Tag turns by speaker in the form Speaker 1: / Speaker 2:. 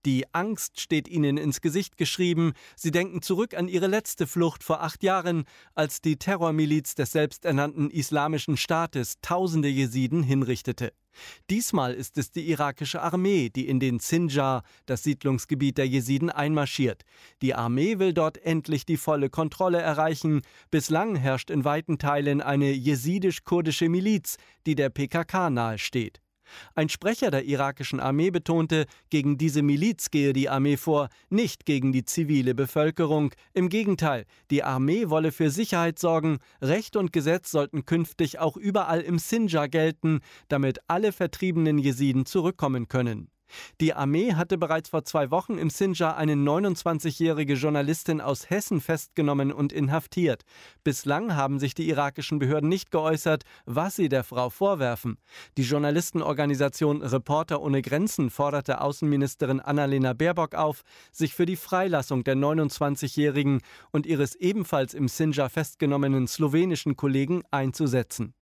Speaker 1: Die Angst steht ihnen ins Gesicht geschrieben. Sie denken zurück an ihre letzte Flucht vor 8 Jahren, als die Terrormiliz des selbsternannten Islamischen Staates tausende Jesiden hinrichtete. Diesmal ist es die irakische Armee, die in den Sinjar, das Siedlungsgebiet der Jesiden, einmarschiert. Die Armee will dort endlich die volle Kontrolle erreichen. Bislang herrscht in weiten Teilen eine jesidisch-kurdische Miliz, die der PKK nahesteht. Ein Sprecher der irakischen Armee betonte, gegen diese Miliz gehe die Armee vor, nicht gegen die zivile Bevölkerung. Im Gegenteil, die Armee wolle für Sicherheit sorgen, Recht und Gesetz sollten künftig auch überall im Sinjar gelten, damit alle vertriebenen Jesiden zurückkommen können. Die Armee hatte bereits vor 2 Wochen im Sinjar eine 29-jährige Journalistin aus Hessen festgenommen und inhaftiert. Bislang haben sich die irakischen Behörden nicht geäußert, was sie der Frau vorwerfen. Die Journalistenorganisation Reporter ohne Grenzen forderte Außenministerin Annalena Baerbock auf, sich für die Freilassung der 29-jährigen und ihres ebenfalls im Sinjar festgenommenen slowenischen Kollegen einzusetzen.